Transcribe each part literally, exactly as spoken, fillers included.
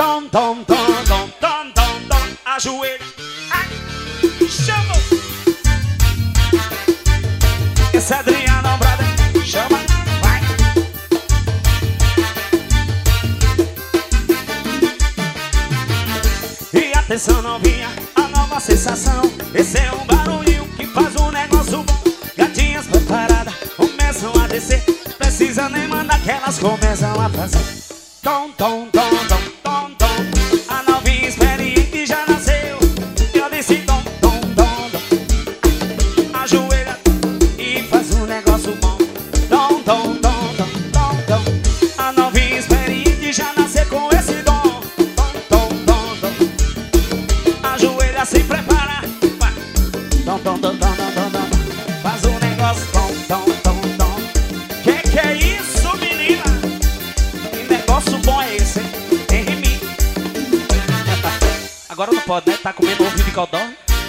Tom, tom, tom, tom, tom, tom, tom. Ajoelha. Ai. Chama. Esse é Adriano, brother. Chama. Vai. E atenção, novinha, a nova sensação. Esse é um barulhinho que faz um negócio bom. Gatinhas preparadas começam a descer. Precisa nem mandar que elas começam a fazer. Tom, tom, tom, tom, tom, tom. A novinha experiente já nasceu. Eu disse tom, tom, tom, tom. Ajoelha e faz um negócio bom. Tom, tom, tom, tom, tom, tom. A novinha experiente já nasceu com esse dom. Tom, tom, tom, tom. Ajoelha, se prepara. Vai. Tom, tom, tom, tom, tom, tom. Faz um negócio tom, tom, tom, tom. Que que é isso, menina? Que negócio bom é esse, hein? Em mim. Agora não pode, né? Tá comendo ovo de codorna.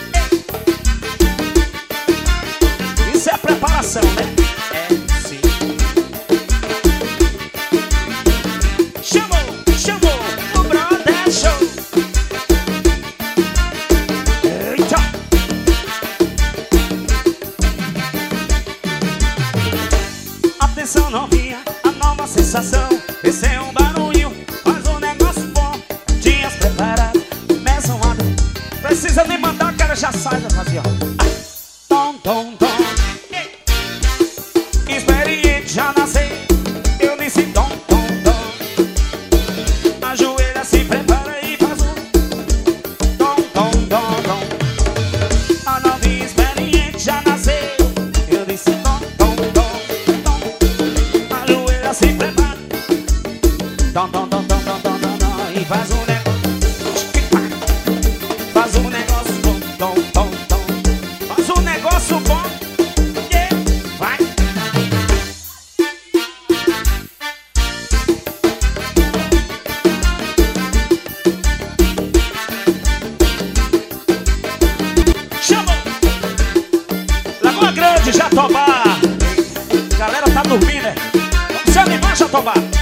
Isso é preparação, né? É, sim. Chamou, chamou, o brother show. Eita! Atenção, novinha, a nova sensação. Esse é um barulho, faz um negócio bom. Dias preparadas, começam a... Precisa nem mandar que ela já sai da fazer, ó. Tom, tom, tom. Experiente já nasceu. Eu disse tom, tom, tom. Ajoelha, se prepara e faz um tom, tom, tom, tom. A novinha experiente já nasceu. Eu disse tom, tom, tom, tom. Ajoelha, se prepara. Tom, tom, tom, tom, tom, tom, tom, tom. E faz um negócio. Faz um negócio bom, tom, tom, tom. Faz um negócio bom. Yeah. Vai. Chamou. Lagoa Grande, Jatobá. Galera tá dormindo, né? Vamos se animar, Jatobá.